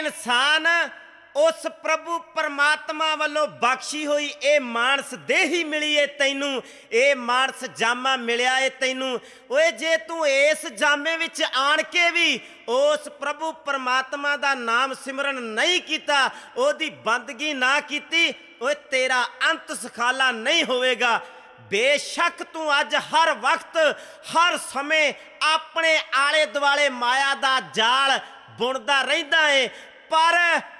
ਇਨਸਾਨ ਉਸ ਪ੍ਰਭੂ ਪਰਮਾਤਮਾ ਵੱਲੋਂ ਬਖਸ਼ੀ ਹੋਈ ਇਹ ਮਾਨਸ ਦੇਹੀ ਮਿਲੀ ਏ ਤੈਨੂੰ, ਇਹ ਮਾਨਸ ਜਾਮਾ ਮਿਲਿਆ ਏ ਤੈਨੂੰ। ਓਏ ਜੇ ਤੂੰ ਇਸ ਜਾਮੇ ਵਿੱਚ ਆਣ ਕੇ ਵੀ ਉਸ ਪ੍ਰਭੂ ਪਰਮਾਤਮਾ ਦਾ ਨਾਮ ਸਿਮਰਨ ਨਹੀਂ ਕੀਤਾ, ਉਹਦੀ ਬੰਦਗੀ ਨਾ ਕੀਤੀ, ਓਏ ਤੇਰਾ ਅੰਤ ਸੁਖਾਲਾ ਨਹੀਂ ਹੋਵੇਗਾ। ਬੇਸ਼ੱਕ ਤੂੰ ਅੱਜ ਹਰ ਵਕਤ ਹਰ ਸਮੇਂ ਆਪਣੇ ਆਲੇ ਦੁਆਲੇ ਮਾਇਆ ਦਾ ਜਾਲ ਬੁਣਦਾ ਰਹਿੰਦਾ ਏ, ਪਰ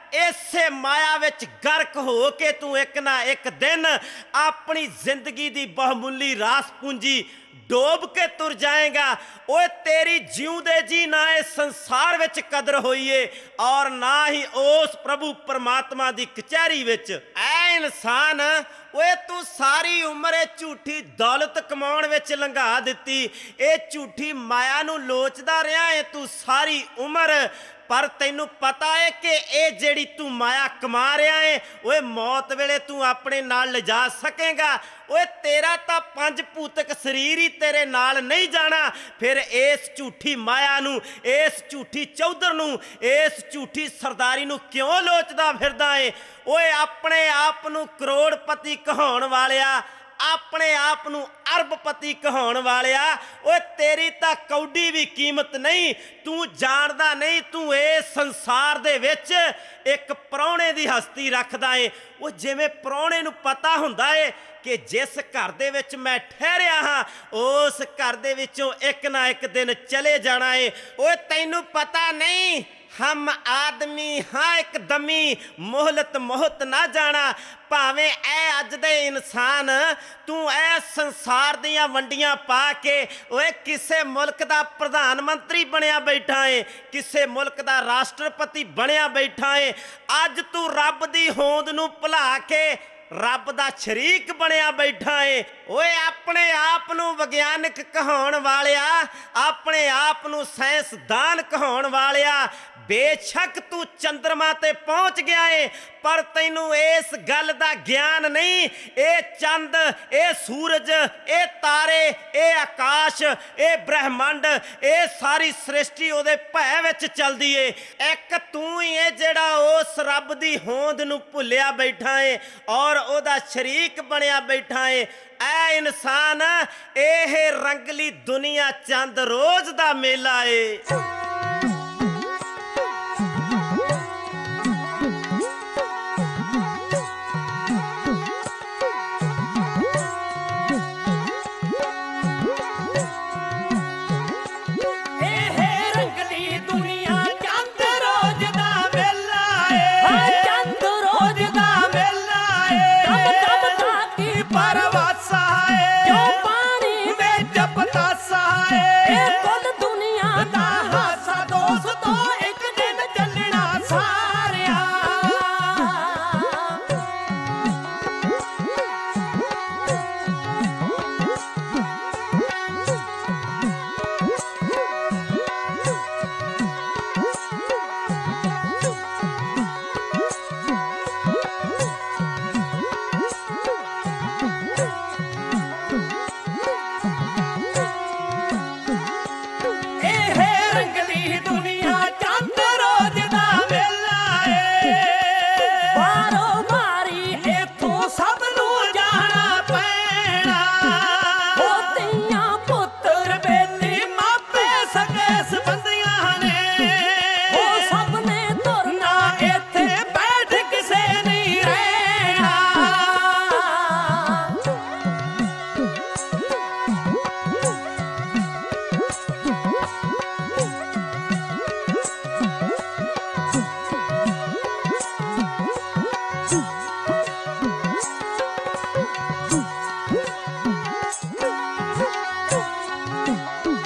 ਇਸੇ ਮਾਇਆ ਵਿੱਚ ਗਰਕ ਹੋ ਕੇ ਤੂੰ ਇੱਕ ਨਾ ਇੱਕ ਦਿਨ ਆਪਣੀ ਜ਼ਿੰਦਗੀ ਦੀ ਬਹੁਮੁੱਲੀ ਰਾਸ ਪੂੰਜੀ ਡੋਬ ਕੇ ਤੁਰ ਜਾਏਗਾ। ਓਏ ਤੇਰੀ ਜਿਉਂਦੇ ਜੀ ਨਾ ਇਸ ਸੰਸਾਰ ਵਿੱਚ ਕਦਰ ਹੋਈਏ ਔਰ ਨਾ ਹੀ ਉਸ ਪ੍ਰਭੂ ਪਰਮਾਤਮਾ ਦੀ ਕਚਹਿਰੀ ਵਿੱਚ। ਐ ਇਨਸਾਨ, ਓਏ ਤੂੰ ਸਾਰੀ ਉਮਰ ਇਹ ਝੂਠੀ ਦੌਲਤ ਕਮਾਉਣ ਵਿੱਚ ਲੰਘਾ ਦਿੱਤੀ, ਇਹ ਝੂਠੀ ਮਾਇਆ ਨੂੰ ਲੋਚਦਾ ਰਿਹਾ ਏ ਤੂੰ ਸਾਰੀ ਉਮਰ। ਪਰ ਤੈਨੂੰ ਪਤਾ ਹੈ ਕਿ ਇਹ ਜਿਹੜੀ ਤੂੰ ਮਾਇਆ ਕਮਾ ਰਿਹਾ ਏ, ਓਏ ਮੌਤ ਵੇਲੇ ਤੂੰ ਆਪਣੇ ਨਾਲ ਲਿਜਾ ਸਕੇਗਾ। ਓਏ ਤੇਰਾ ਤਾਂ ਪੰਜ ਭੂਤਕ ਸਰੀਰ ਹੀ ਤੇਰੇ ਨਾਲ ਨਹੀਂ ਜਾਣਾ। ਫਿਰ ਇਸ ਝੂਠੀ ਮਾਇਆ ਨੂੰ, ਇਸ ਝੂਠੀ ਚੌਧਰ ਨੂੰ, ਇਸ ਝੂਠੀ ਸਰਦਾਰੀ ਨੂੰ ਕਿਉਂ ਲੋਚਦਾ ਫਿਰਦਾ ਏ? ਓਏ ਆਪਣੇ ਆਪ ਨੂੰ ਕਰੋੜਪਤੀ ਕਹਾਉਣ ਵਾਲਿਆ, ਆਪਣੇ ਆਪ ਨੂੰ ਅਰਬਪਤੀ ਕਹਾਉਣ ਵਾਲਿਆ, ਓਏ ਤੇਰੀ ਤਾਂ ਕੌਡੀ ਵੀ ਕੀਮਤ ਨਹੀਂ। ਤੂੰ ਜਾਣਦਾ ਨਹੀਂ ਤੂੰ ਇਸ ਸੰਸਾਰ ਦੇ ਵਿੱਚ ਇੱਕ ਪ੍ਰਾਹੁਣੇ ਦੀ ਹਸਤੀ ਰੱਖਦਾ ਏ। ਉਹ ਜਿਵੇਂ ਪ੍ਰਾਹੁਣੇ ਨੂੰ ਪਤਾ ਹੁੰਦਾ ਏ ਕਿ ਜਿਸ ਘਰ ਦੇ ਵਿੱਚ ਮੈਂ ਠਹਿਰਿਆ ਹਾਂ ਉਸ ਘਰ ਦੇ ਵਿੱਚੋਂ ਇੱਕ ਨਾ ਇੱਕ ਦਿਨ ਚਲੇ ਜਾਣਾ ਏ। ਓਏ ਤੈਨੂੰ ਪਤਾ ਨਹੀਂ ਹਮ ਆਦਮੀ ਹਾਂ ਇੱਕ ਦਮੀ, ਮੋਹਲਤ ਮੋਹਤ ਨਾ ਜਾਣਾ। ਭਾਵੇਂ ਇਹ ਅੱਜ ਦੇ ਇਨਸਾਨ ਤੂੰ ਇਸ ਸੰਸਾਰ ਦੀਆਂ ਵੰਡੀਆਂ ਪਾ ਕੇ ਓਏ ਕਿਸੇ ਮੁਲਕ ਦਾ ਪ੍ਰਧਾਨ ਮੰਤਰੀ ਬਣਿਆ ਬੈਠਾ ਏ, ਕਿਸੇ ਮੁਲਕ ਦਾ ਰਾਸ਼ਟਰਪਤੀ ਬਣਿਆ ਬੈਠਾ ਏ। ਅੱਜ ਤੂੰ ਰੱਬ ਦੀ ਹੋਂਦ ਨੂੰ ਭੁਲਾ ਕੇ ਰੱਬ ਦਾ ਸ਼ਰੀਕ ਬਣਿਆ ਬੈਠਾ ਏ। ਓਏ ਆਪਣੇ ਆਪ ਨੂੰ ਵਿਗਿਆਨਕ ਕਹਾਉਣ ਵਾਲਿਆ, ਆਪਣੇ ਆਪ ਨੂੰ ਸਾਇੰਸਦਾਨ ਕਹਾਉਣ ਵਾਲਿਆ, ਬੇਸ਼ੱਕ ਤੂੰ ਚੰਦਰਮਾ ਤੇ ਪਹੁੰਚ ਗਿਆ ਏ, ਪਰ ਤੈਨੂੰ ਇਸ ਗੱਲ ਦਾ ਗਿਆਨ ਨਹੀਂ। ਇਹ ਚੰਦ, ਇਹ ਸੂਰਜ, ਇਹ ਤਾਰੇ, ਇਹ ਆਕਾਸ਼, ਇਹ ਬ੍ਰਹਿਮੰਡ, ਇਹ ਸਾਰੀ ਸ੍ਰਿਸ਼ਟੀ ਉਹਦੇ ਭੈ ਵਿੱਚ ਚੱਲਦੀ ਏ। ਇੱਕ ਤੂੰ ਹੀ ਏ ਜਿਹੜਾ ਉਸ ਰੱਬ ਦੀ ਹੋਂਦ ਨੂੰ ਭੁੱਲਿਆ ਬੈਠਾ ਏ ਔਰ ਉਹਦਾ ਸ਼ਰੀਕ ਬਣਿਆ ਬੈਠਾ ਏ। ਐ ਇਨਸਾਨ, ਇਹ ਰੰਗਲੀ ਦੁਨੀਆ ਚੰਦ ਰੋਜ਼ ਦਾ ਮੇਲਾ ਏ।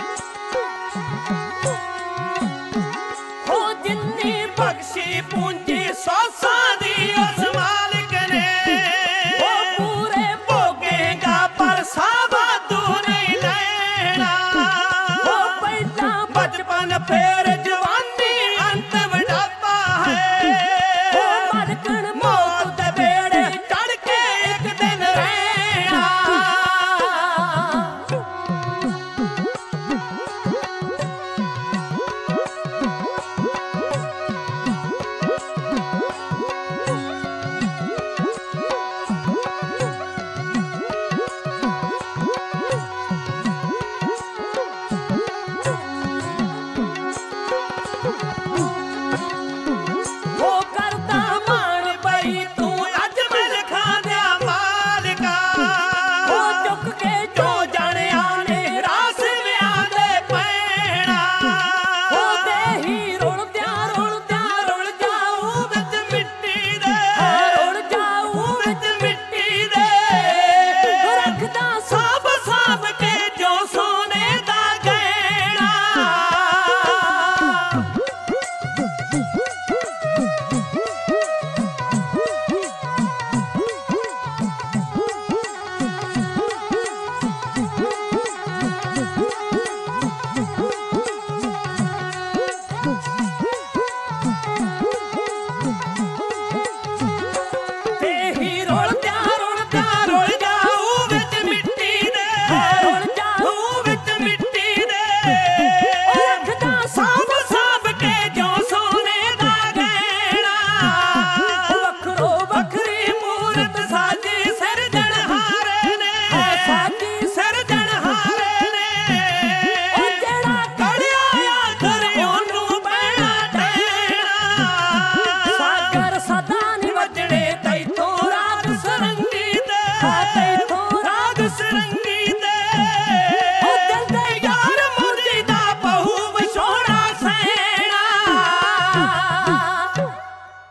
बख्शी पूंजी